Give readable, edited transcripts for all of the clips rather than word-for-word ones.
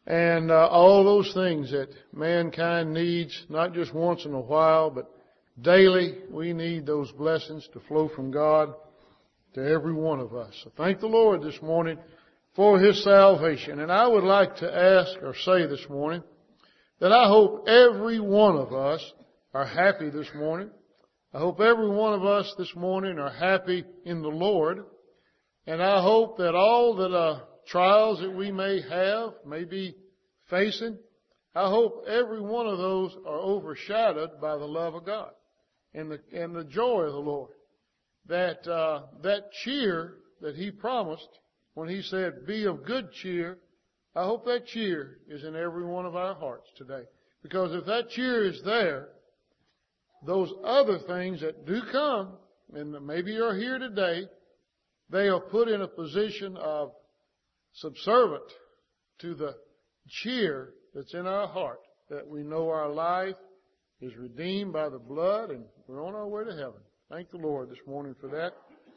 and all those things that mankind needs, not just once in a while, but daily. We need those blessings to flow from God to every one of us. So thank the Lord this morning for His salvation. And I would like to ask or say this morning that I hope every one of us are happy this morning. I hope every one of us this morning are happy in the Lord. And I hope that all the trials that we may be facing, I hope every one of those are overshadowed by the love of God and the joy of the Lord. That cheer that He promised when He said, "Be of good cheer," I hope that cheer is in every one of our hearts today. Because if that cheer is there, those other things that do come, and maybe are here today, they are put in a position of subservient to the cheer that's in our heart, that we know our life is redeemed by the blood and we're on our way to heaven. Thank the Lord this morning for that.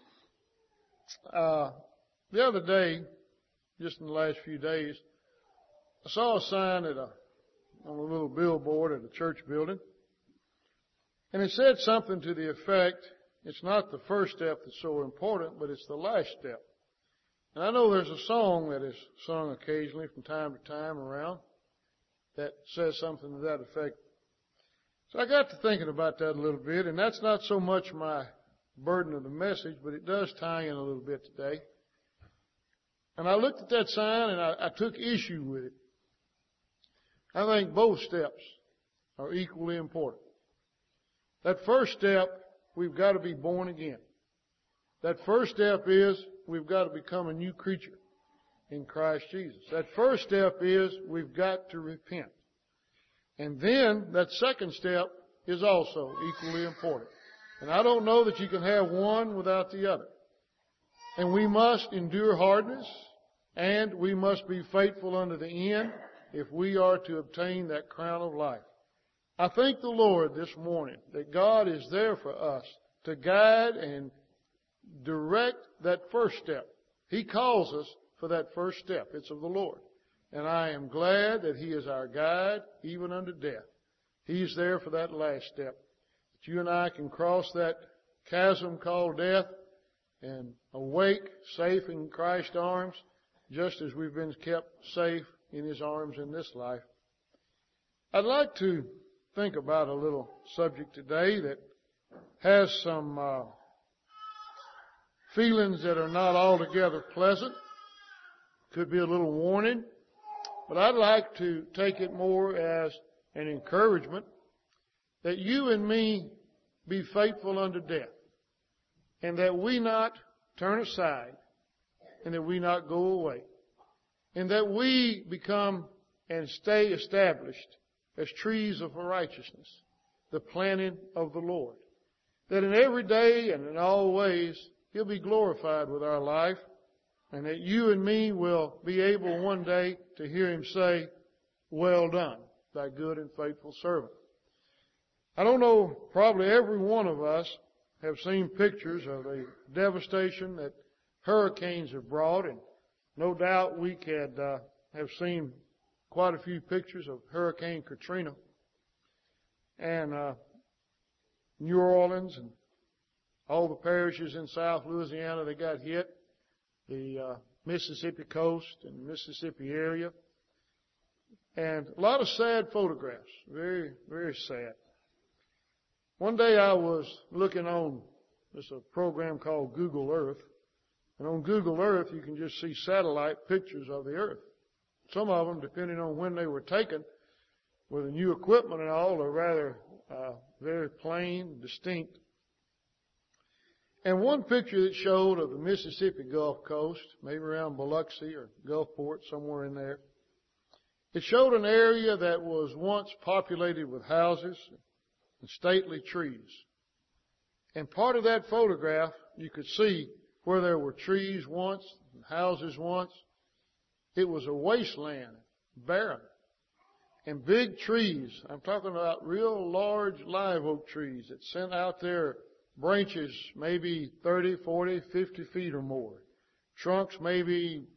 The other day, just in the last few days, I saw a sign on a little billboard at a church building. And it said something to the effect, it's not the first step that's so important, but it's the last step. And I know there's a song that is sung occasionally from time to time around that says something to that effect. So I got to thinking about that a little bit, and that's not so much my burden of the message, but it does tie in a little bit today. And I looked at that sign and I took issue with it. I think both steps are equally important. That first step, we've got to be born again. That first step is we've got to become a new creature in Christ Jesus. That first step is we've got to repent. And then that second step is also equally important. And I don't know that you can have one without the other. And we must endure hardness, and we must be faithful unto the end if we are to obtain that crown of life. I thank the Lord this morning that God is there for us to guide and direct that first step. He calls us for that first step. It's of the Lord. And I am glad that He is our guide even unto death. He's there for that last step. That you and I can cross that chasm called death and awake safe in Christ's arms, just as we've been kept safe in His arms in this life. I'd like to think about a little subject today that has some feelings that are not altogether pleasant. Could be a little warning. But I'd like to take it more as an encouragement that you and me be faithful unto death, and that we not turn aside, and that we not go away, and that we become and stay established as trees of righteousness, the planting of the Lord. That in every day and in all ways He'll be glorified with our life, and that you and me will be able one day to hear Him say, "Well done, thy good and faithful servant." I don't know, probably every one of us have seen pictures of the devastation that hurricanes have brought, and no doubt we could have seen quite a few pictures of Hurricane Katrina and New Orleans and all the parishes in South Louisiana that got hit, the Mississippi coast and Mississippi area, and a lot of sad photographs, very, very sad. One day I was looking on a program called Google Earth, and on Google Earth you can just see satellite pictures of the earth. Some of them, depending on when they were taken, with the new equipment and all, are rather very plain, distinct. And one picture that showed of the Mississippi Gulf Coast, maybe around Biloxi or Gulfport, somewhere in there, it showed an area that was once populated with houses and stately trees. And part of that photograph, you could see where there were trees once and houses once. It was a wasteland, barren. And big trees, I'm talking about real large live oak trees that sent out their branches maybe 30, 40, 50 feet or more. Trunks maybe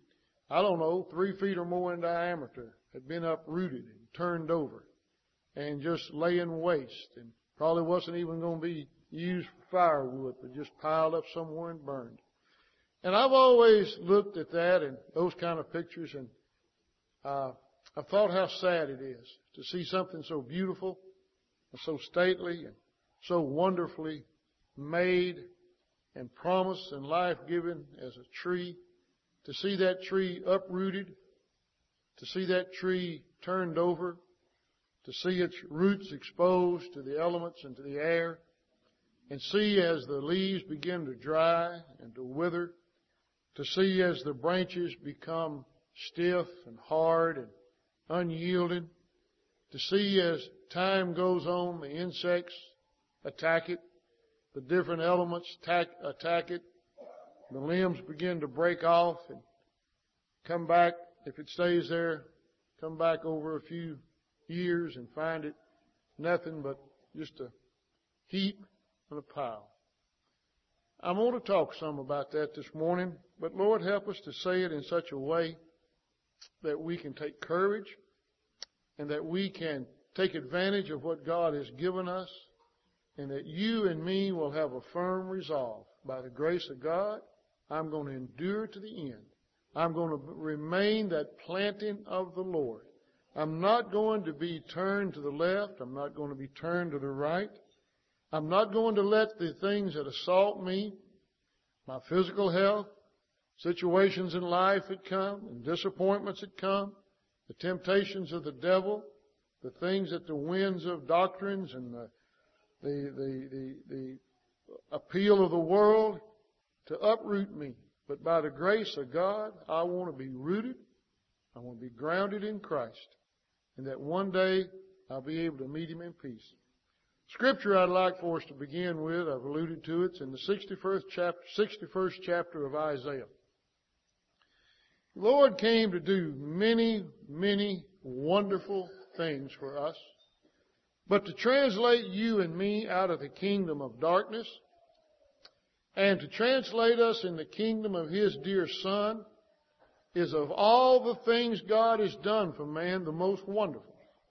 I don't know, 3 feet or more in diameter had been uprooted and turned over and just laying waste, and probably wasn't even going to be used for firewood, but just piled up somewhere and burned. And I've always looked at that and those kind of pictures, and I thought how sad it is to see something so beautiful and so stately and so wonderfully made and promised and life-giving as a tree, to see that tree uprooted, to see that tree turned over, to see its roots exposed to the elements and to the air, and see as the leaves begin to dry and to wither, to see as the branches become stiff and hard and unyielding, to see as time goes on the insects attack it, the different elements attack it, the limbs begin to break off and come back, if it stays there, come back over a few years and find it nothing but just a heap and a pile. I want to talk some about that this morning, but Lord, help us to say it in such a way that we can take courage and that we can take advantage of what God has given us, and that you and me will have a firm resolve. By the grace of God, I'm going to endure to the end. I'm going to remain that planting of the Lord. I'm not going to be turned to the left. I'm not going to be turned to the right. I'm not going to let the things that assault me, my physical health, situations in life that come, and disappointments that come, the temptations of the devil, the things that the winds of doctrines and the appeal of the world to uproot me. But by the grace of God, I want to be rooted. I want to be grounded in Christ. And that one day I'll be able to meet Him in peace. Scripture I'd like for us to begin with, I've alluded to it, it's in the 61st chapter of Isaiah. The Lord came to do many, many wonderful things for us. But to translate you and me out of the kingdom of darkness and to translate us in the kingdom of His dear Son is, of all the things God has done for man, the most wonderful.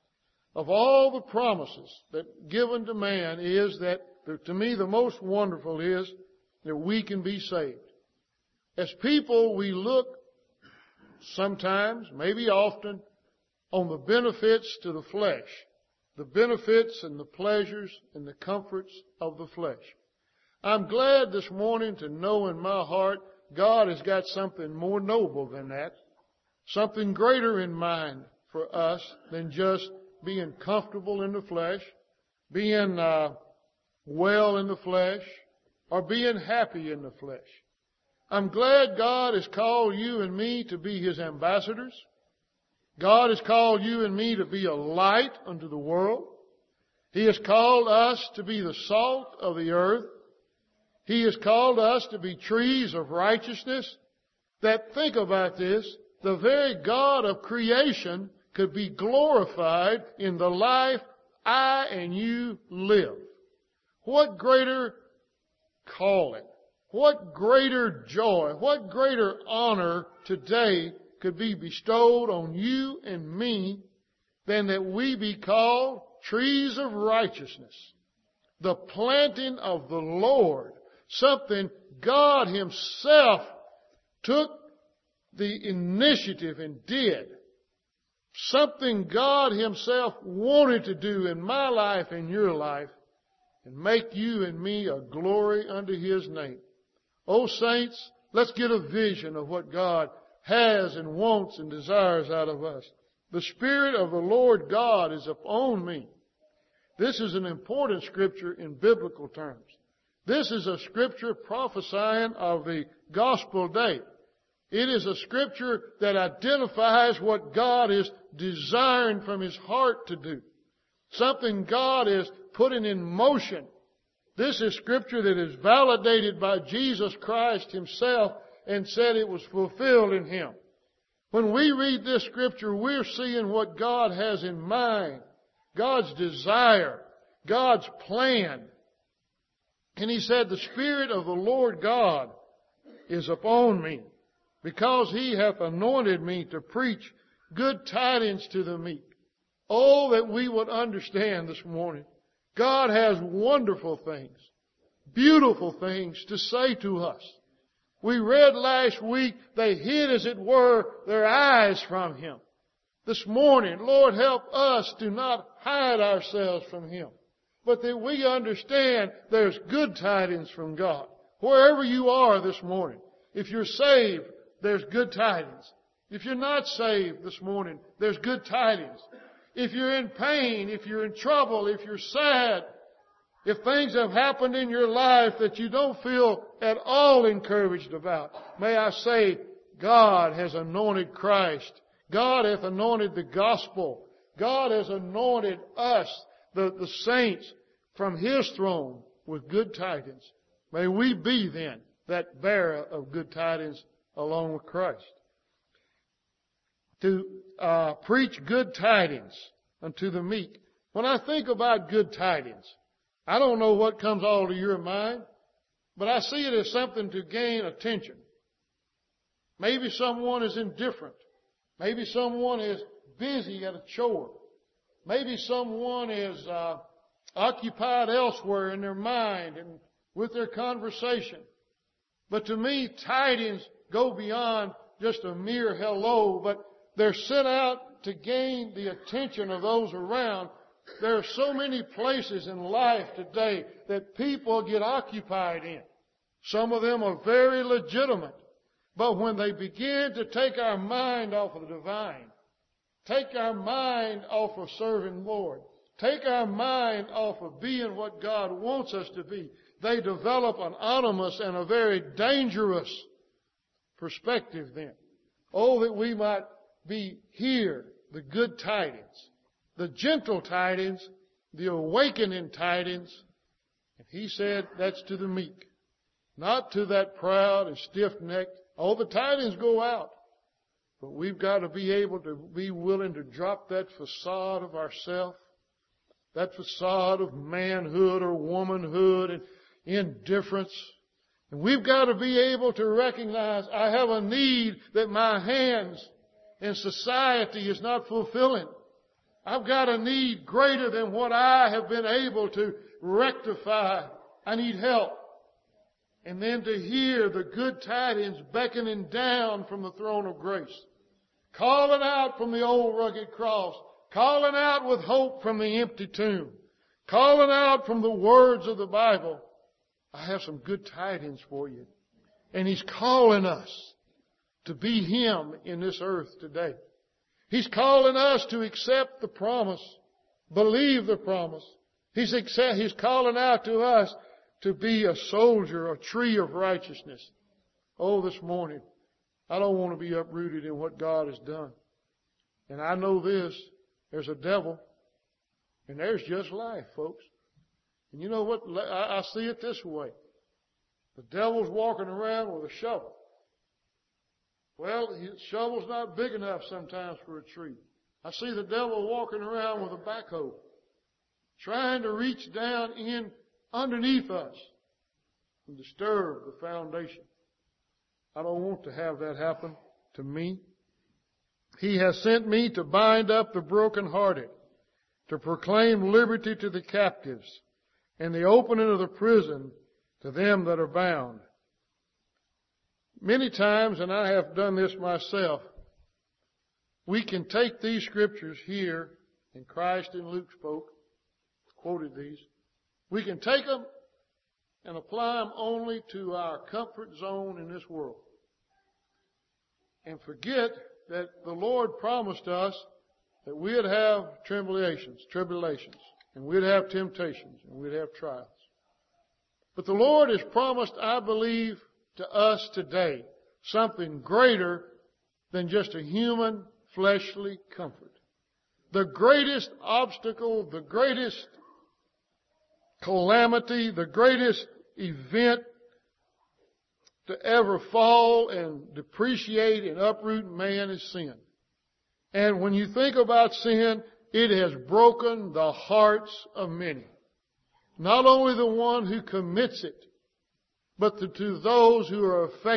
Of all the promises that given to man is that, to me, the most wonderful is that we can be saved. As people, we look sometimes, maybe often, on the benefits to the flesh, the benefits and the pleasures and the comforts of the flesh. I'm glad this morning to know in my heart God has got something more noble than that, something greater in mind for us than just being comfortable in the flesh, being well in the flesh, or being happy in the flesh. I'm glad God has called you and me to be His ambassadors. God has called you and me to be a light unto the world. He has called us to be the salt of the earth. He has called us to be trees of righteousness. That, think about this, the very God of creation could be glorified in the life I and you live. What greater calling, what greater joy, what greater honor today could be bestowed on you and me than that we be called trees of righteousness, the planting of the Lord, something God Himself took the initiative and did. Something God Himself wanted to do in my life and your life, and make you and me a glory unto His name. Oh, saints, let's get a vision of what God has and wants and desires out of us. The Spirit of the Lord God is upon me. This is an important scripture in biblical terms. This is a scripture prophesying of the gospel day. It is a scripture that identifies what God is desiring from His heart to do. Something God is putting in motion. This is scripture that is validated by Jesus Christ Himself and said it was fulfilled in Him. When we read this scripture, we're seeing what God has in mind, God's desire, God's plan. And He said, the Spirit of the Lord God is upon me. because He hath anointed me to preach good tidings to the meek. Oh, that we would understand this morning. God has wonderful things, beautiful things to say to us. We read last week, they hid, as it were, their eyes from Him. This morning, Lord, help us to not hide ourselves from Him, but that we understand there's good tidings from God. Wherever you are this morning, if you're saved, there's good tidings. If you're not saved this morning, there's good tidings. If you're in pain, if you're in trouble, if you're sad, if things have happened in your life that you don't feel at all encouraged about, may I say, God has anointed Christ. God hath anointed the gospel. God has anointed us, the saints, from His throne with good tidings. May we be then that bearer of good tidings along with Christ. To preach good tidings unto the meek. When I think about good tidings, I don't know what comes all to your mind, but I see it as something to gain attention. Maybe someone is indifferent. Maybe someone is busy at a chore. Maybe someone is occupied elsewhere in their mind and with their conversation. But to me, tidings go beyond just a mere hello, but they're sent out to gain the attention of those around. There are so many places in life today that people get occupied in. Some of them are very legitimate. But when they begin to take our mind off of the divine, take our mind off of serving the Lord, take our mind off of being what God wants us to be, they develop an ominous and a very dangerous perspective then. Oh, that we might be here, the good tidings, the gentle tidings, the awakening tidings. And He said that's to the meek, not to that proud and stiff-necked. All the tidings go out, but we've got to be able to be willing to drop that facade of ourself, that facade of manhood or womanhood and indifference. And we've got to be able to recognize I have a need that my hands in society is not fulfilling. I've got a need greater than what I have been able to rectify. I need help. And then to hear the good tidings beckoning down from the throne of grace, calling out from the old rugged cross, calling out with hope from the empty tomb, calling out from the words of the Bible. I have some good tidings for you. And He's calling us to be Him in this earth today. He's calling us to accept the promise, believe the promise. He's calling out to us to be a soldier, a tree of righteousness. Oh, this morning, I don't want to be uprooted in what God has done. And I know this, there's a devil, and there's just life, folks. And you know what? I see it this way. The devil's walking around with a shovel. Well, his shovel's not big enough sometimes for a tree. I see the devil walking around with a backhoe, trying to reach down in underneath us and disturb the foundation. I don't want to have that happen to me. He has sent me to bind up the brokenhearted, to proclaim liberty to the captives, and the opening of the prison to them that are bound. Many times, and I have done this myself, we can take these scriptures here, and Christ and Luke quoted these. We can take them and apply them only to our comfort zone in this world. And forget that the Lord promised us that we'd have tribulations, and we'd have temptations, and we'd have trials. But the Lord has promised, I believe, to us today something greater than just a human fleshly comfort. The greatest obstacle, the greatest calamity, the greatest event to ever fall and depreciate and uproot man is sin. And when you think about sin, it has broken the hearts of many. Not only the one who commits it, but to those who are affected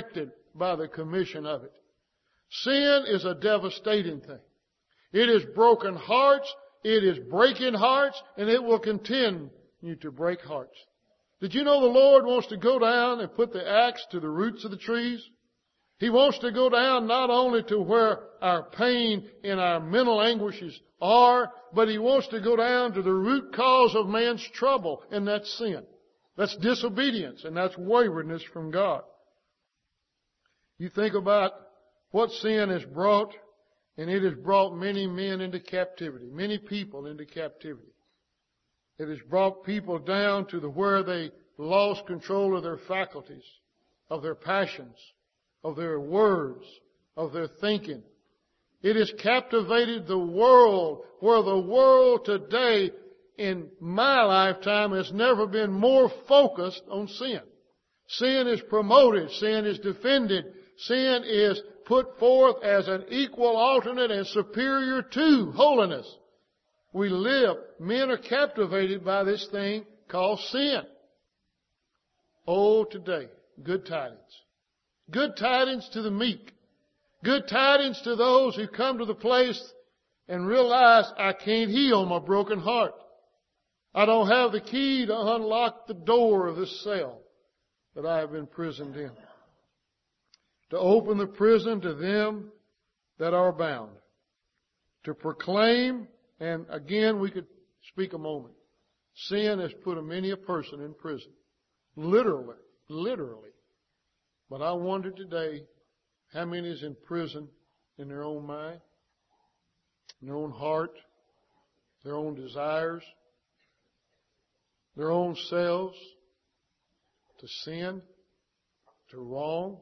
by the commission of it. Sin is a devastating thing. It is broken hearts, it is breaking hearts, and it will continue to break hearts. Did you know the Lord wants to go down and put the axe to the roots of the trees? He wants to go down not only to where our pain and our mental anguishes are, but He wants to go down to the root cause of man's trouble, and that's sin. That's disobedience, and that's waywardness from God. You think about what sin has brought, and it has brought many men into captivity, many people into captivity. It has brought people down to where they lost control of their faculties, of their passions, of their words, of their thinking. It has captivated the world, where the world today, in my lifetime, has never been more focused on sin. Sin is promoted, sin is defended, sin is put forth as an equal, alternate, and superior to holiness. Men are captivated by this thing called sin. Oh, today, good tidings. Good tidings to the meek. Good tidings to those who come to the place and realize, I can't heal my broken heart. I don't have the key to unlock the door of this cell that I have been imprisoned in. To open the prison to them that are bound. To proclaim, and again we could speak a moment. Sin has put many a person in prison. Literally. But I wonder today, how many is in prison in their own mind, in their own heart, their own desires, their own selves, to sin, to wrong,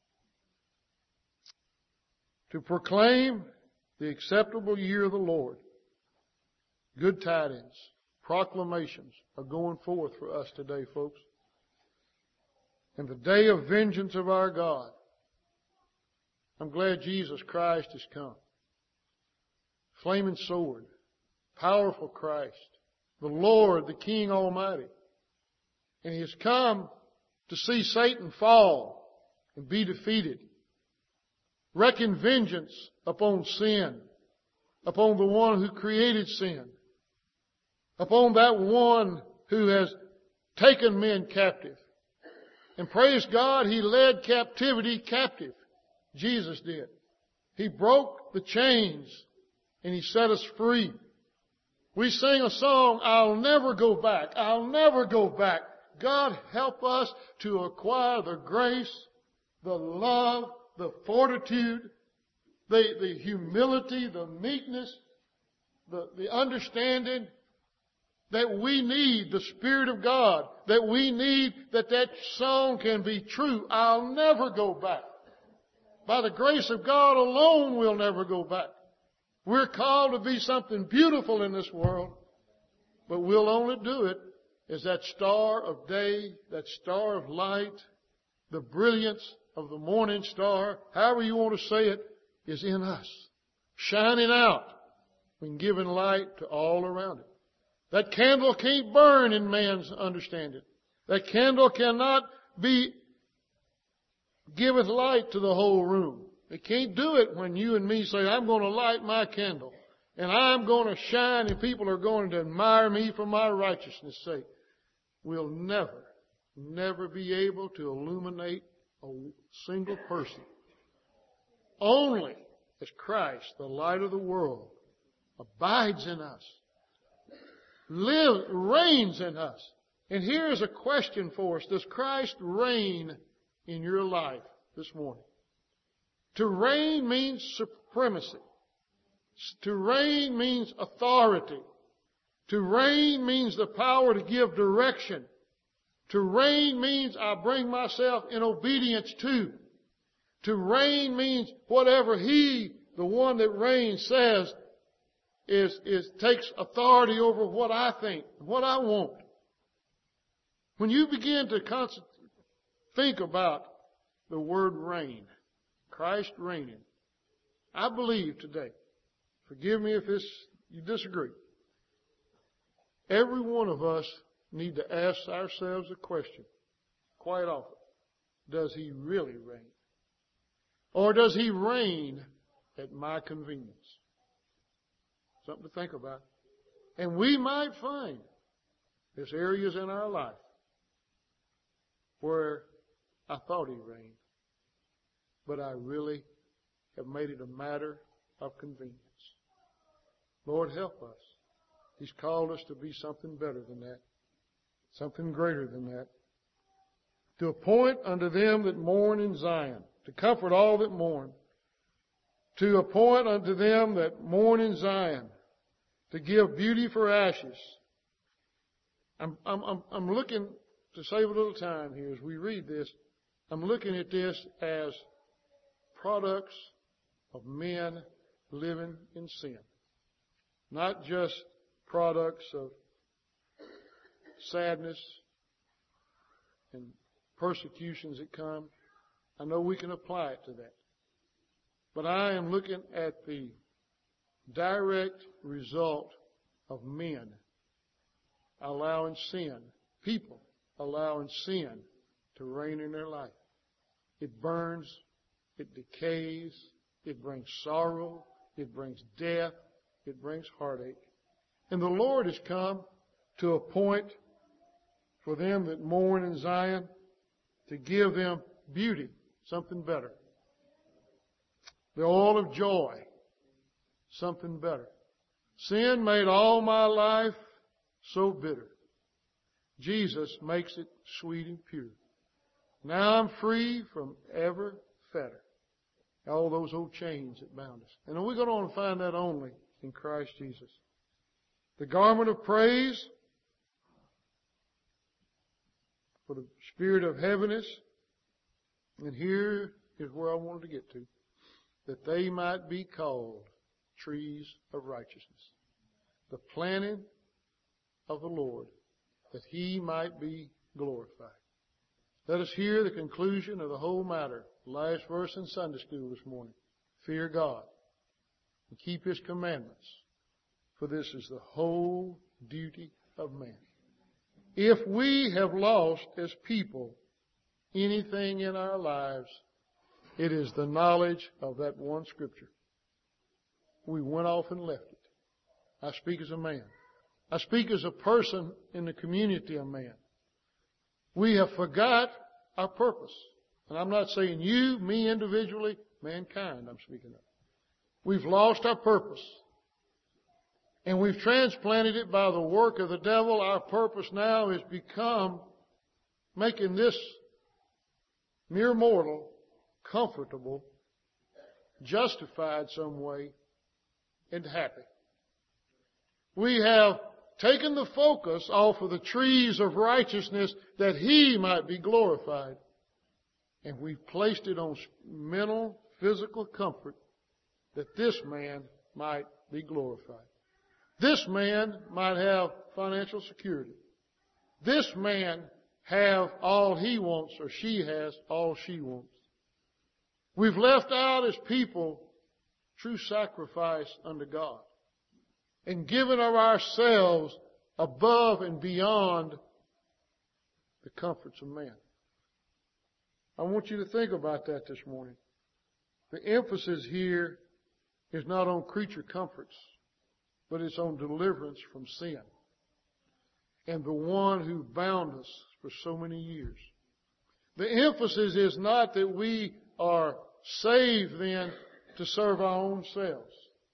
to proclaim the acceptable year of the Lord. Good tidings, proclamations are going forth for us today, folks. And the day of vengeance of our God. I'm glad Jesus Christ has come. Flaming sword, powerful Christ, the Lord, the King Almighty. And He has come to see Satan fall and be defeated. Reckon vengeance upon sin, upon the one who created sin, upon that one who has taken men captive. And praise God, He led captivity captive. Jesus did. He broke the chains and He set us free. We sing a song, I'll never go back. I'll never go back. God help us to acquire the grace, the love, the fortitude, the humility, the meekness, the understanding that we need, the Spirit of God, that we need, that song can be true. I'll never go back. By the grace of God alone, we'll never go back. We're called to be something beautiful in this world, but we'll only do it as that star of day, that star of light, the brilliance of the morning star, however you want to say it, is in us, shining out and giving light to all around it. That candle can't burn in man's understanding. That candle cannot giveth light to the whole room. It can't do it when you and me say, I'm going to light my candle and I'm going to shine and people are going to admire me for my righteousness' sake. We'll never be able to illuminate a single person. Only as Christ, the light of the world, abides in us, reigns in us. And here's a question for us. Does Christ reign in your life this morning? To reign means supremacy. To reign means authority. To reign means the power to give direction. To reign means I bring myself in obedience to. To reign means whatever He, the one that reigns, says takes authority over what I think, what I want. When you begin to think about the word reign, Christ reigning, I believe today, forgive me if you disagree, every one of us need to ask ourselves a question quite often. Does He really reign? Or does He reign at my convenience? Something to think about. And we might find there's areas in our life where I thought He reigned, but I really have made it a matter of convenience. Lord, help us. He's called us to be something better than that, something greater than that. To appoint unto them that mourn in Zion, to comfort all that mourn. To appoint unto them that mourn in Zion, to give beauty for ashes. I'm looking, to save a little time here as we read this, I'm looking at this as products of men living in sin. Not just products of sadness and persecutions that come. I know we can apply it to that. But I am looking at the direct result of men allowing sin, people allowing sin to reign in their life. It burns, it decays, it brings sorrow, it brings death, it brings heartache. And the Lord has come to appoint for them that mourn in Zion, to give them beauty, something better. The oil of joy, something better. Sin made all my life so bitter. Jesus makes it sweet and pure. Now I'm free from ever fetter. All those old chains that bound us. And we're going to find that only in Christ Jesus. The garment of praise for the spirit of heaviness. And here is where I wanted to get to. That they might be called trees of righteousness. The planting of the Lord, that He might be glorified. Let us hear the conclusion of the whole matter. Last verse in Sunday school this morning. Fear God and keep His commandments, for this is the whole duty of man. If we have lost as people anything in our lives, it is the knowledge of that one Scripture. We went off and left it. I speak as a man. I speak as a person in the community of man. We have forgot our purpose. And I'm not saying you, me individually, mankind I'm speaking of. We've lost our purpose. And we've transplanted it by the work of the devil. Our purpose now has become making this mere mortal comfortable, justified some way, and happy. We have taken the focus off of the trees of righteousness that He might be glorified. And we've placed it on mental, physical comfort that this man might be glorified. This man might have financial security. This man have all he wants, or she has all she wants. We've left out as people true sacrifice unto God and given of ourselves above and beyond the comforts of man. I want you to think about that this morning. The emphasis here is not on creature comforts, but it's on deliverance from sin and the one who bound us for so many years. The emphasis is not that we are saved then to serve our own selves,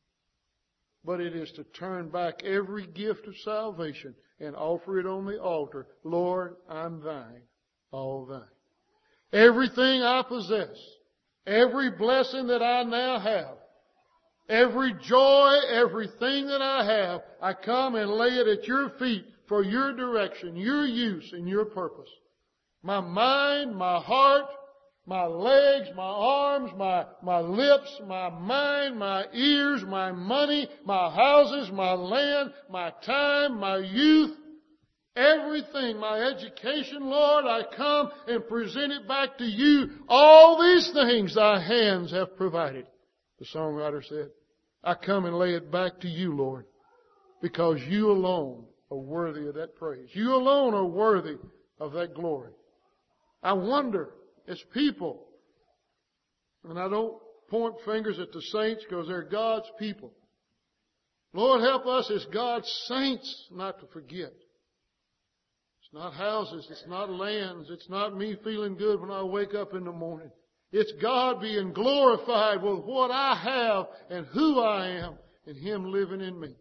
but it is to turn back every gift of salvation and offer it on the altar. Lord, I'm Thine, all Thine. Everything I possess, every blessing that I now have, every joy, everything that I have, I come and lay it at Your feet for Your direction, Your use, and Your purpose. My mind, my heart, my legs, my arms, my lips, my mind, my ears, my money, my houses, my land, my time, my youth, everything, my education, Lord, I come and present it back to You. All these things Thy hands have provided. The songwriter said, I come and lay it back to You, Lord, because You alone are worthy of that praise. You alone are worthy of that glory. I wonder, as people, And I don't point fingers at the saints because they're God's people. Lord, help us as God's saints not to forget. It's not houses, it's not lands, it's not me feeling good when I wake up in the morning. It's God being glorified with what I have and who I am and Him living in me.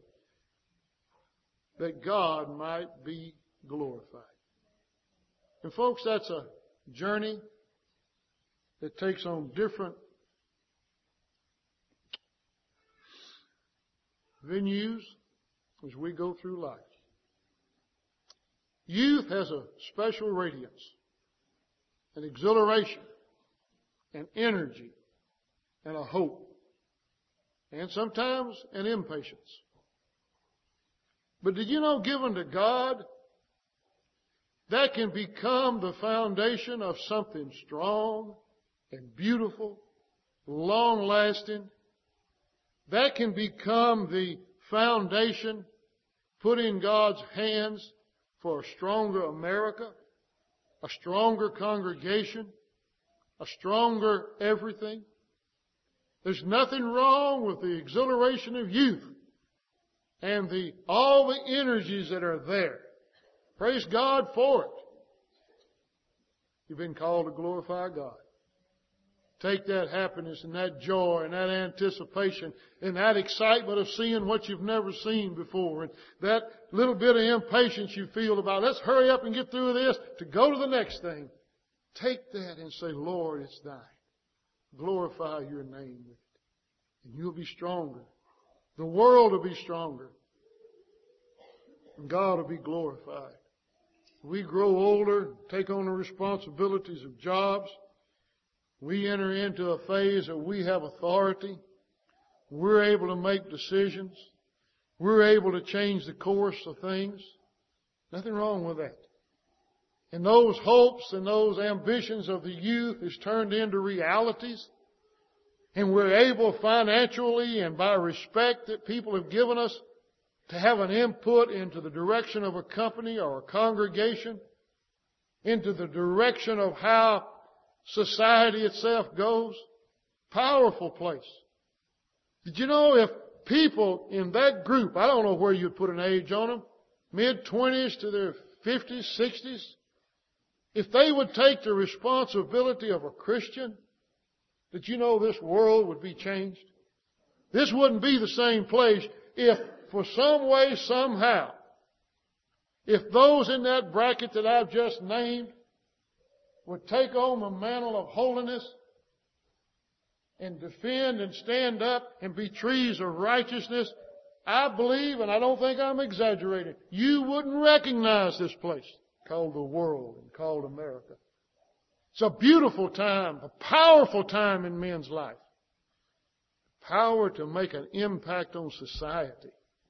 That God might be glorified. And folks, that's a journey that takes on different venues as we go through life. Youth has a special radiance, an exhilaration, an energy, and a hope, and sometimes an impatience. But did you know, given to God, that can become the foundation of something strong and beautiful, long-lasting. That can become the foundation put in God's hands for a stronger America, a stronger congregation, a stronger everything. There's nothing wrong with the exhilaration of youth and all the energies that are there. Praise God for it. You've been called to glorify God. Take that happiness and that joy and that anticipation and that excitement of seeing what you've never seen before and that little bit of impatience you feel about, let's hurry up and get through this to go to the next thing. Take that and say, Lord, it's thine. Glorify your name with it. And you'll be stronger. The world will be stronger. And God will be glorified. We grow older, take on the responsibilities of jobs. We enter into a phase that we have authority. We're able to make decisions. We're able to change the course of things. Nothing wrong with that. And those hopes and those ambitions of the youth is turned into realities. And we're able financially and by respect that people have given us to have an input into the direction of a company or a congregation, into the direction of how society itself goes. Powerful place. Did you know if people in that group, I don't know where you'd put an age on them, mid-20s to their 50s, 60s, if they would take the responsibility of a Christian, did you know this world would be changed? This wouldn't be the same place if, for some way, somehow, if those in that bracket that I've just named would take on the mantle of holiness and defend and stand up and be trees of righteousness, I believe, and I don't think I'm exaggerating, you wouldn't recognize this place called the world and called America. It's a beautiful time, a powerful time in men's life. Power to make an impact on society.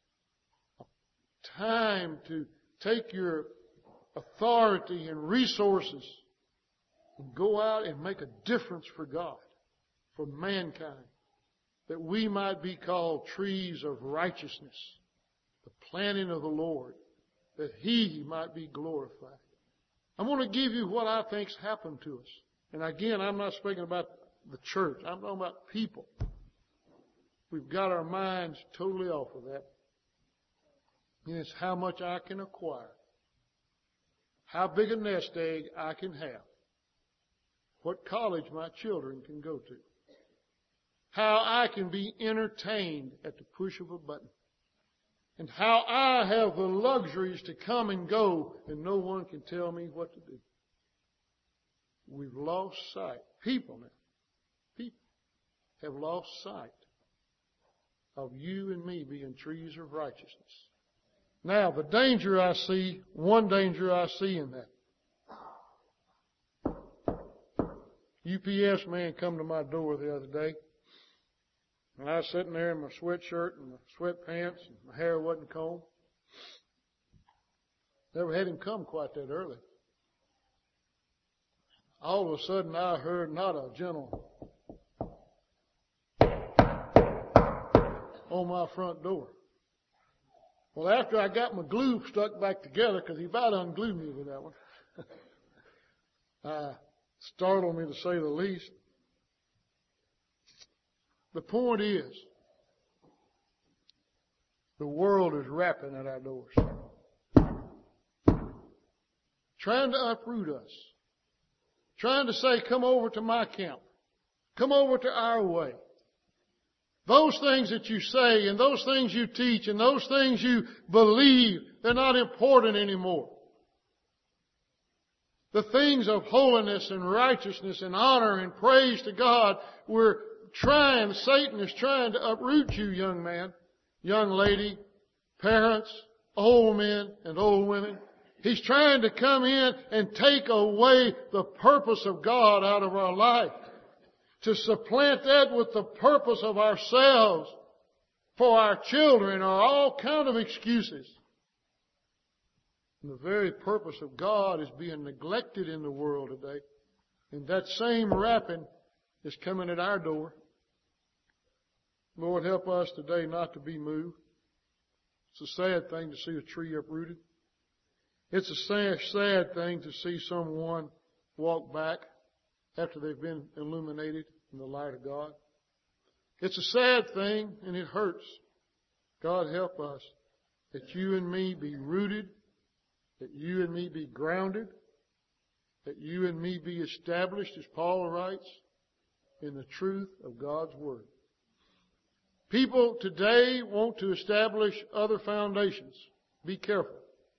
A time to take your authority and resources and go out and make a difference for God, for mankind, that we might be called trees of righteousness, the planting of the Lord, that He might be glorified. I'm going to give you what I think's happened to us. And again, I'm not speaking about the church. I'm talking about people. We've got our minds totally off of that. And it's how much I can acquire. How big a nest egg I can have. What college my children can go to. How I can be entertained at the push of a button. And how I have the luxuries to come and go and no one can tell me what to do. We've lost sight. People have lost sight of you and me being trees of righteousness. Now, the danger I see, one danger I see in that. UPS man come to my door the other day. And I was sitting there in my sweatshirt and my sweatpants and my hair wasn't combed. Never had him come quite that early. All of a sudden I heard not a gentle on my front door. Well, after I got my glue stuck back together, because he about unglued me with that one, startled me to say the least. The point is, the world is rapping at our doors, trying to uproot us, trying to say, come over to my camp, come over to our way. Those things that you say and those things you teach and those things you believe, they're not important anymore. The things of holiness and righteousness and honor and praise to God, Satan is trying to uproot you, young man, young lady, parents, old men and old women. He's trying to come in and take away the purpose of God out of our life. To supplant that with the purpose of ourselves for our children or all kind of excuses. And the very purpose of God is being neglected in the world today. And that same rapping is coming at our door. Lord, help us today not to be moved. It's a sad thing to see a tree uprooted. It's a sad thing to see someone walk back after they've been illuminated in the light of God. It's a sad thing and it hurts. God help us that you and me be rooted, that you and me be grounded, that you and me be established, as Paul writes, in the truth of God's Word. People today want to establish other foundations. Be careful.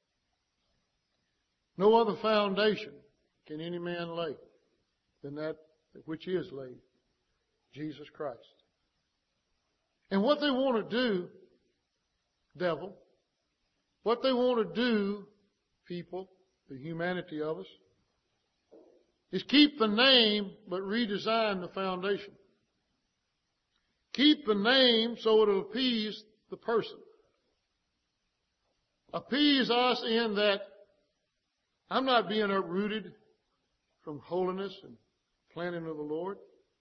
No other foundation can any man lay than that which is laid, Jesus Christ. And what they want to do, devil, what they want to do, people, the humanity of us, is keep the name but redesign the foundation. Keep the name so it'll appease the person. Appease us in that I'm not being uprooted from holiness and planning of the Lord.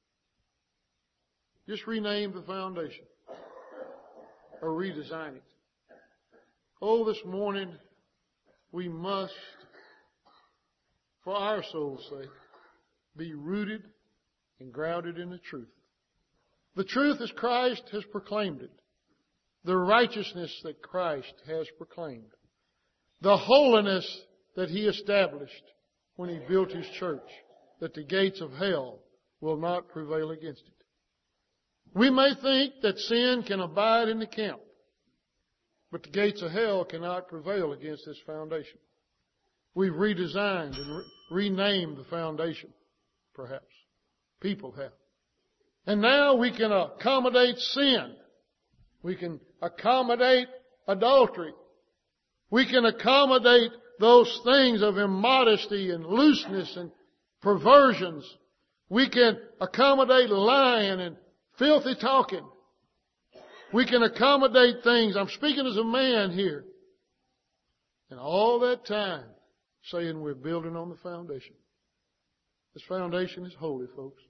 Just rename the foundation or redesign it. Oh, this morning we must, for our soul's sake, be rooted and grounded in the truth. The truth as Christ has proclaimed it. The righteousness that Christ has proclaimed. The holiness that He established when He built His church, that the gates of hell will not prevail against it. We may think that sin can abide in the camp, but the gates of hell cannot prevail against this foundation. We've redesigned and renamed the foundation, perhaps. People have. And now we can accommodate sin. We can accommodate adultery. We can accommodate those things of immodesty and looseness and perversions. We can accommodate lying and filthy talking. We can accommodate things. I'm speaking as a man here. And all that time saying we're building on the foundation. This foundation is holy, folks.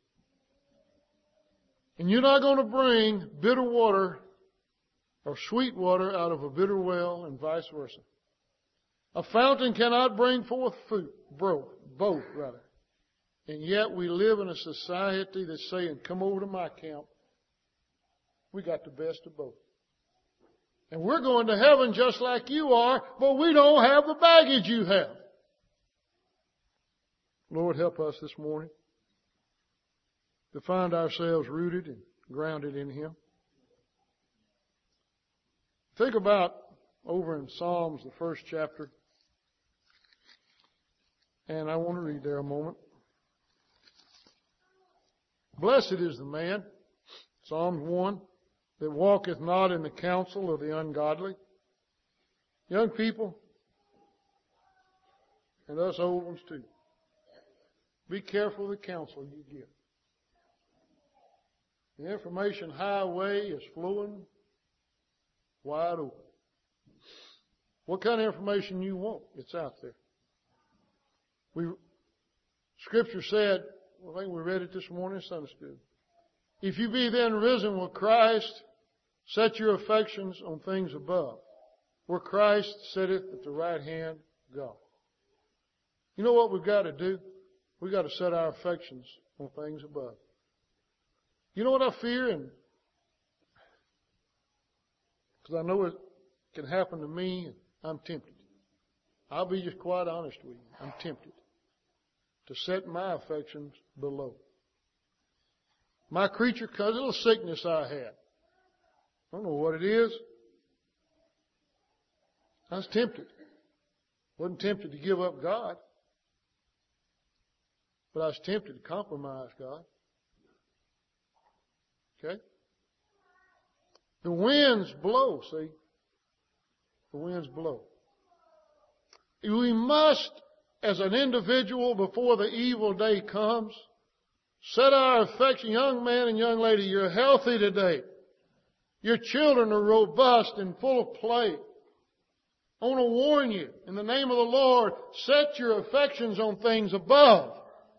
And you're not going to bring bitter water or sweet water out of a bitter well and vice versa. A fountain cannot bring forth fruit, both rather. And yet we live in a society that's saying, come over to my camp. We got the best of both. And we're going to heaven just like you are, but we don't have the baggage you have. Lord, help us this morning to find ourselves rooted and grounded in Him. Think about over in Psalms, the first chapter. And I want to read there a moment. Blessed is the man, Psalms 1, that walketh not in the counsel of the ungodly. Young people, and us old ones too, be careful of the counsel you give. The information highway is flowing wide open. What kind of information you want, it's out there. Scripture said, I think we read it this morning in Sunday school. If you be then risen with Christ, set your affections on things above, where Christ sitteth at the right hand of God. You know what we've got to do? We've got to set our affections on things above. You know what I fear? And because I know it can happen to me, and I'm tempted. I'll be just quite honest with you. I'm tempted to set my affections below. My creature, a little sickness I had. I don't know what it is. I was tempted. Wasn't tempted to give up God. But I was tempted to compromise God. Okay? The winds blow, see? The winds blow. We must, as an individual, before the evil day comes, set our affection. Young man and young lady, you're healthy today. Your children are robust and full of play. I want to warn you, in the name of the Lord, set your affections on things above.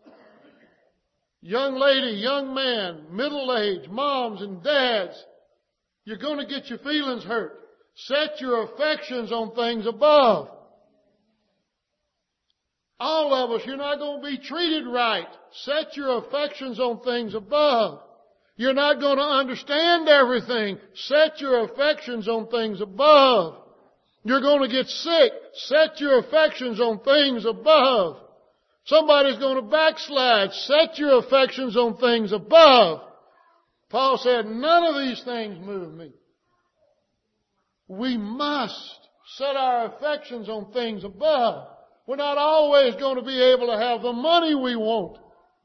Young lady, young man, middle age, moms and dads, you're going to get your feelings hurt. Set your affections on things above. All of us, you're not going to be treated right. Set your affections on things above. You're not going to understand everything. Set your affections on things above. You're going to get sick. Set your affections on things above. Somebody's going to backslide. Set your affections on things above. Paul said, none of these things move me. We must set our affections on things above. We're not always going to be able to have the money we want.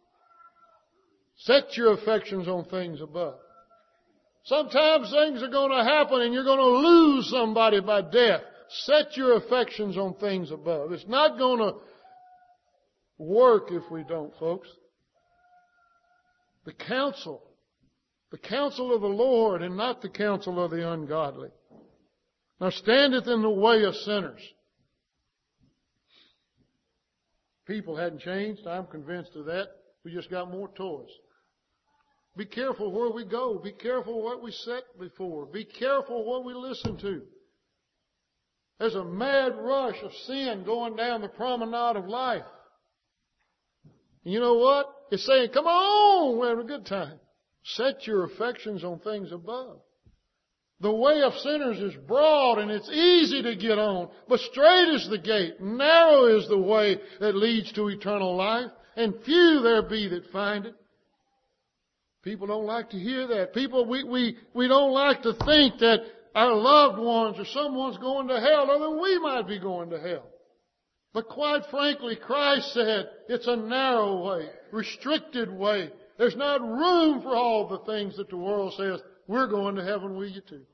Set your affections on things above. Sometimes things are going to happen and you're going to lose somebody by death. Set your affections on things above. It's not going to work if we don't, folks. The counsel of the Lord and not the counsel of the ungodly. Now standeth in the way of sinners. People hadn't changed. I'm convinced of that. We just got more toys. Be careful where we go. Be careful what we set before. Be careful what we listen to. There's a mad rush of sin going down the promenade of life. And you know what? It's saying, come on, we're having a good time. Set your affections on things above. The way of sinners is broad and it's easy to get on, but straight is the gate, narrow is the way that leads to eternal life, and few there be that find it. People don't like to hear that. We don't like to think that our loved ones or someone's going to hell, or that we might be going to hell. But quite frankly, Christ said it's a narrow way, restricted way. There's not room for all the things that the world says. We're going to heaven with you too.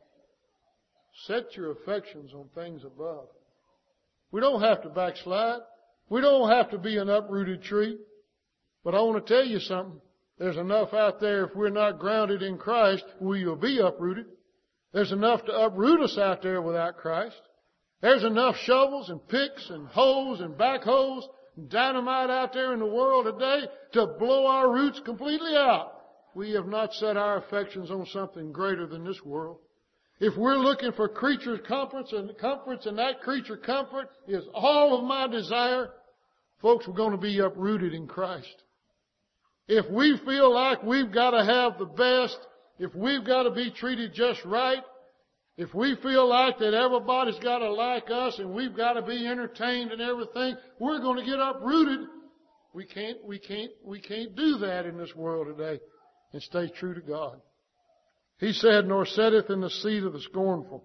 Set your affections on things above. We don't have to backslide. We don't have to be an uprooted tree. But I want to tell you something. There's enough out there, if we're not grounded in Christ, we will be uprooted. There's enough to uproot us out there without Christ. There's enough shovels and picks and hoes and backhoes and dynamite out there in the world today to blow our roots completely out. We have not set our affections on something greater than this world. If we're looking for creature comforts and that creature comfort is all of my desire, folks, we're going to be uprooted in Christ. If we feel like we've got to have the best, if we've got to be treated just right, if we feel like that everybody's got to like us and we've got to be entertained and everything, we're going to get uprooted. We can't do that in this world today and stay true to God. He said, nor sitteth in the seat of the scornful.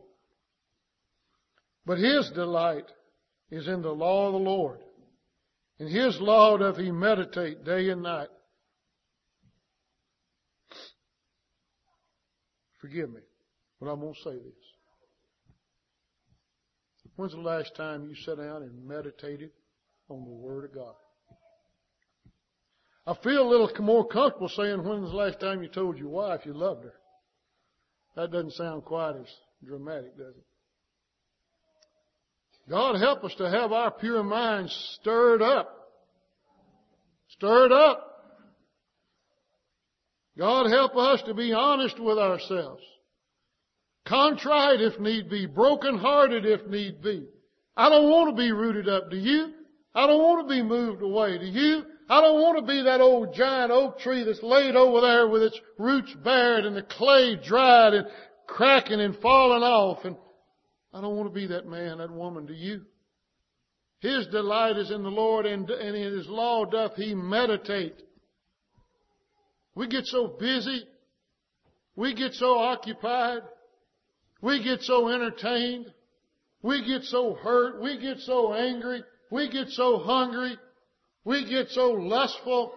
But his delight is in the law of the Lord. In his law doth he meditate day and night. Forgive me, but I'm going to say this. When's the last time you sat down and meditated on the Word of God? I feel a little more comfortable saying when's the last time you told your wife you loved her. That doesn't sound quite as dramatic, does it? God help us to have our pure minds stirred up. Stirred up. God help us to be honest with ourselves. Contrite if need be. Broken-hearted if need be. I don't want to be rooted up. Do you? I don't want to be moved away. Do you? I don't want to be that old giant oak tree that's laid over there with its roots bared and the clay dried and cracking and falling off. And I don't want to be that man, that woman, do you? His delight is in the Lord, and in His law doth he meditate. We get so busy. We get so occupied. We get so entertained. We get so hurt. We get so angry. We get so hungry. We get so lustful.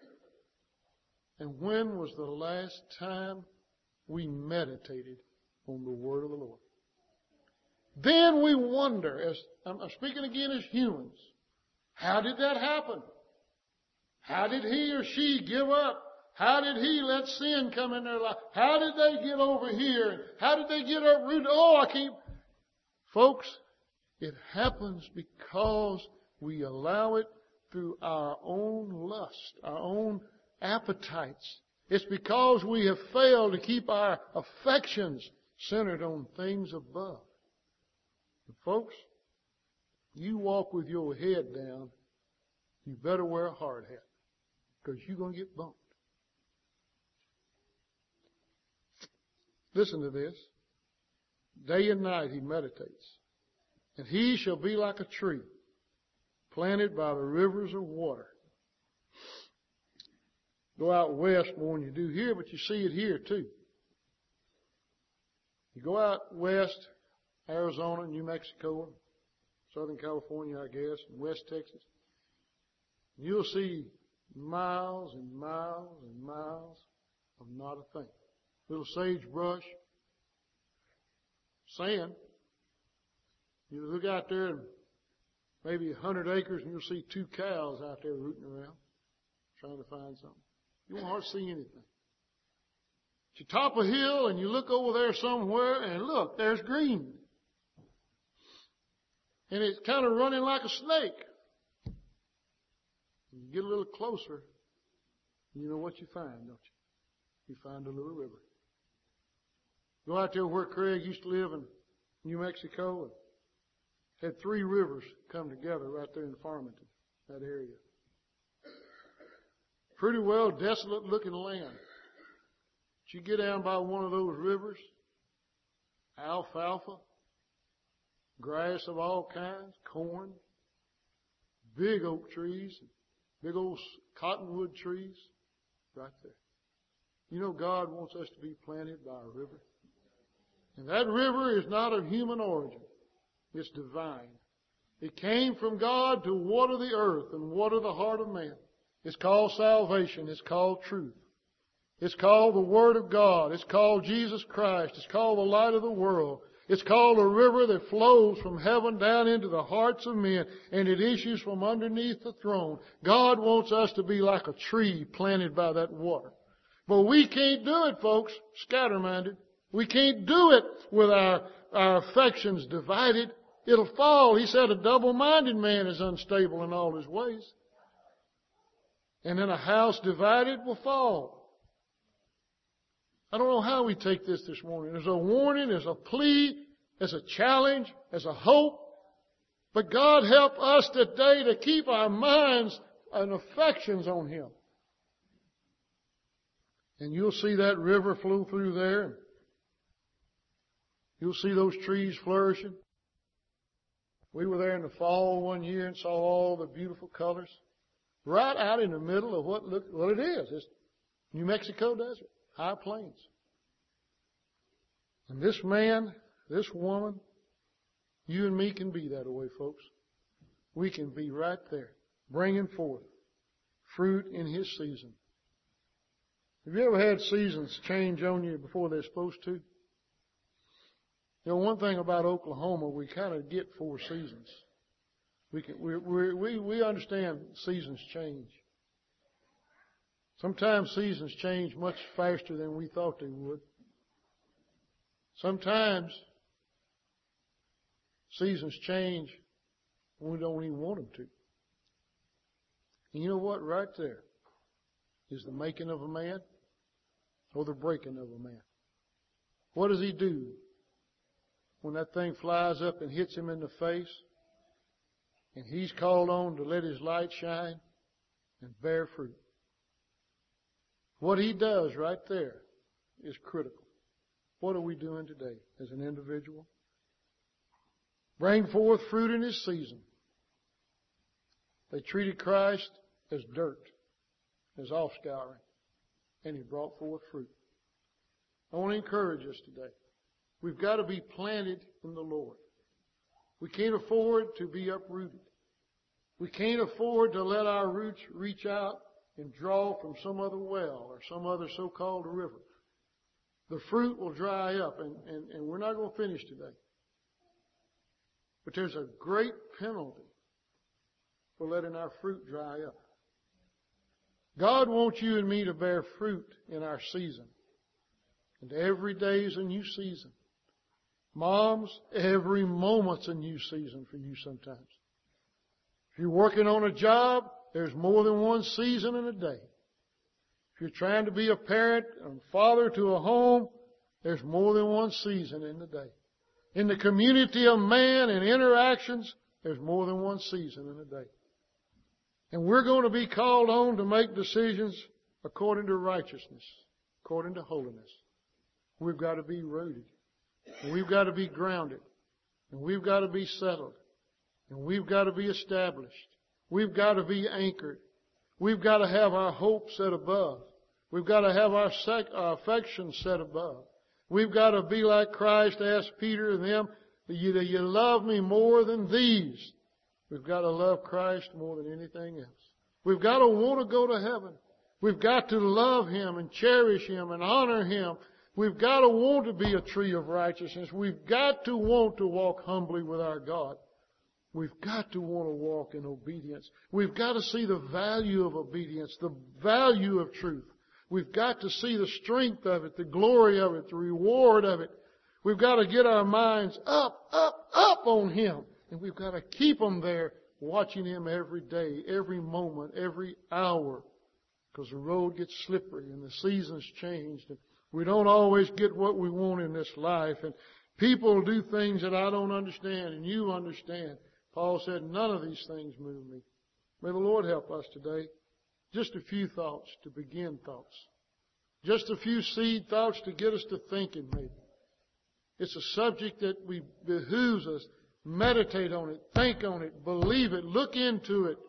And when was the last time we meditated on the Word of the Lord? Then we wonder, as I'm speaking again as humans, how did that happen? How did he or she give up? How did he let sin come in their life? How did they get over here? How did they get uprooted? Oh, I can't. Folks, it happens because we allow it through our own lust, our own appetites. It's because we have failed to keep our affections centered on things above. And folks, you walk with your head down, you better wear a hard hat, because you're going to get bumped. Listen to this. Day and night he meditates. And he shall be like a tree planted by the rivers of water. Go out west more than you do here, but you see it here too. You go out west, Arizona, New Mexico, Southern California, I guess, and West Texas, and you'll see miles and miles and miles of not a thing. Little sagebrush, sand. You look out there and maybe 100 acres and you'll see 2 cows out there rooting around trying to find something. You won't hardly see anything. But you top a hill and you look over there somewhere and look, there's green. And it's kind of running like a snake. And you get a little closer, and you know what you find, don't you? You find a little river. Go out there where Craig used to live in New Mexico and had 3 rivers come together right there in Farmington, that area. Pretty well desolate looking land. But you get down by one of those rivers, alfalfa, grass of all kinds, corn, big oak trees, big old cottonwood trees, right there. You know God wants us to be planted by a river. And that river is not of human origin. It's divine. It came from God to water the earth and water the heart of man. It's called salvation. It's called truth. It's called the Word of God. It's called Jesus Christ. It's called the light of the world. It's called a river that flows from heaven down into the hearts of men, and it issues from underneath the throne. God wants us to be like a tree planted by that water. But we can't do it, folks, scatter-minded. We can't do it with our affections divided. It'll fall. He said a double-minded man is unstable in all his ways. And then a house divided will fall. I don't know how we take this morning. There's a warning, there's a plea, there's a challenge, there's a hope. But God help us today to keep our minds and affections on Him. And you'll see that river flow through there. You'll see those trees flourishing. We were there in the fall one year and saw all the beautiful colors. Right out in the middle of what it is. It's New Mexico desert, high plains. And this man, this woman, you and me can be that way, folks. We can be right there, bringing forth fruit in His season. Have you ever had seasons change on you before they're supposed to? You know, one thing about Oklahoma, we kind of get 4 seasons. We understand seasons change. Sometimes seasons change much faster than we thought they would. Sometimes seasons change when we don't even want them to. And you know what? Right there is the making of a man or the breaking of a man. What does he do when that thing flies up and hits him in the face? And he's called on to let his light shine and bear fruit. What he does right there is critical. What are we doing today as an individual? Bring forth fruit in His season. They treated Christ as dirt, as offscouring, and He brought forth fruit. I want to encourage us today. We've got to be planted in the Lord. We can't afford to be uprooted. We can't afford to let our roots reach out and draw from some other well or some other so-called river. The fruit will dry up, and we're not going to finish today. But there's a great penalty for letting our fruit dry up. God wants you and me to bear fruit in our season. And every day is a new season. Moms, every moment's a new season for you sometimes. If you're working on a job, there's more than one season in a day. If you're trying to be a parent and father to a home, there's more than one season in the day. In the community of man and interactions, there's more than one season in a day. And we're going to be called on to make decisions according to righteousness, according to holiness. We've got to be rooted. And we've got to be grounded. And we've got to be settled. And we've got to be established. We've got to be anchored. We've got to have our hope set above. We've got to have our affection set above. We've got to be like Christ asked Peter and them, you love me more than these. We've got to love Christ more than anything else. We've got to want to go to heaven. We've got to love Him and cherish Him and honor Him. We've got to want to be a tree of righteousness. We've got to want to walk humbly with our God. We've got to want to walk in obedience. We've got to see the value of obedience, the value of truth. We've got to see the strength of it, the glory of it, the reward of it. We've got to get our minds up on Him. And we've got to keep them there, watching Him every day, every moment, every hour. Because the road gets slippery and the seasons change. And we don't always get what we want in this life. And people do things that I don't understand and you understand. Paul said, none of these things move me. May the Lord help us today. Just a few thoughts to begin thoughts. Just a few seed thoughts to get us to thinking maybe. It's a subject that behooves us. Meditate on it. Think on it. Believe it. Look into it.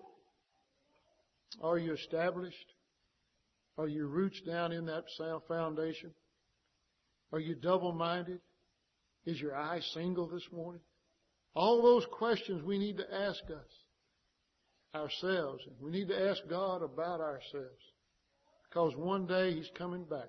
Are you established? Are your roots down in that sound foundation? Are you double-minded? Is your eye single this morning? All those questions we need to ask ourselves. And we need to ask God about ourselves. Because one day He's coming back.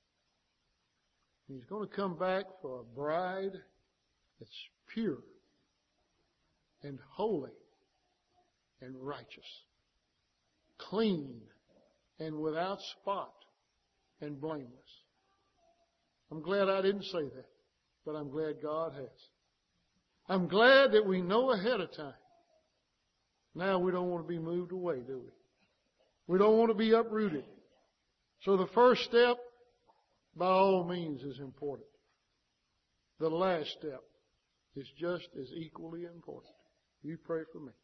He's going to come back for a bride that's pure and holy and righteous, clean and without spot and blameless. I'm glad I didn't say that, but I'm glad God has. I'm glad that we know ahead of time. Now we don't want to be moved away, do we? We don't want to be uprooted. So the first step, by all means, is important. The last step is just as equally important. You pray for me.